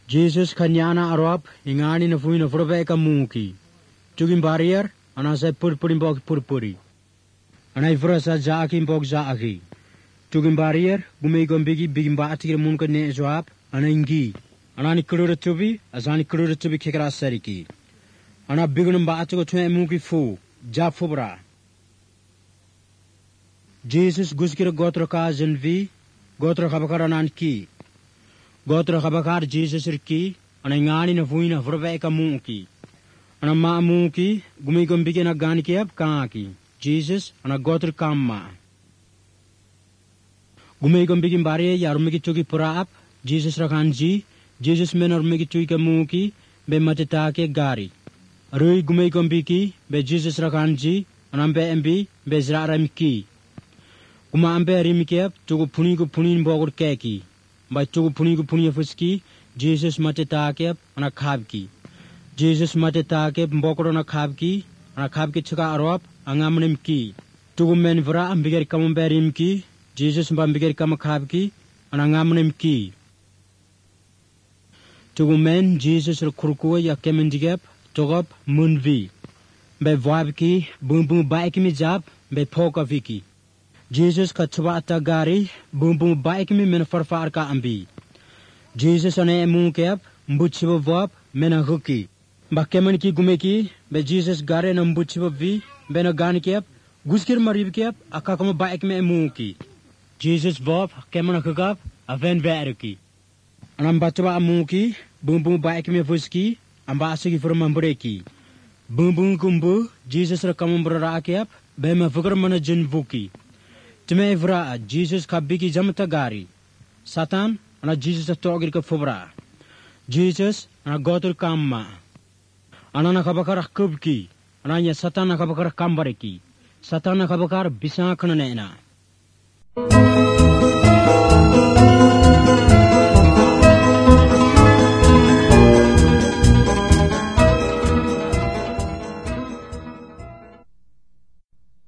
Jesus kanyana arop ingani na fui na furbe kamuki. Tugin barrier anasa purpurin bog purpuri. Anai frasa jaaki bog jaaki. Tugin barrier gumigom bigin baati mun ka ne joab anaingi. Anani kurura tubi azani kurura tubi kekra sariki. Ana bigunum baati ko tue muki fu ja fubra. Jesus guskira gotra ka janvi gotra kabakara nanki. Gotra kabakar Jesus riki anangani na fui na furbe kamuki. Ana maamuki gumigom bigin agani kiab kaaki. Jesus ana gotra kamma. Gumigom bigin bari yarumiki chuki puraap Jesus rakanji Jesus menarumiki chuki kamuki be matita ke gari. Rui gumigom bigi be Jesus rakanji anambe embi be zraramki. Kuma ambe rimkiab chuku punin bogur keki. By chuku puni fuski Jesus matita ke ana khabki. Jesus matita ke bokoro na khabki ana khabki chuka arop angamnemki. Chuku men vra ambiger kamambe rimki Jesus mbambiger kama khabki anangamnemki. Chuku men Jesus kurkuwa ya kemendigap togap munvi. Be vabki bum baiki mi jab be poka viki. Jesus kachwa ata gari bum baiki mi men farfar ka ambi. Jesus ane emu keap mbuchibo vab mena huki. Bakeman ki gumeki be Jesus gare na mbuchibo vi be na gani keap guskir marib keap akakama baiki me emu ki. Jesus vab keman hukap aven verki. Anam bachwa amuki bum baiki me fuski amba asigi furman breki. Bum kumbu Jesus rakamam brara keap be ma fukar mana jin vuki. Tme vra Jesus kabiki jamta gari. Satan ana Jesus togir ka fubra. Jesus ana gotur kamma. Ana nakabakar kubki. Ananya Satan nakabakar kambareki. Satan nakabakar bisa kana nena.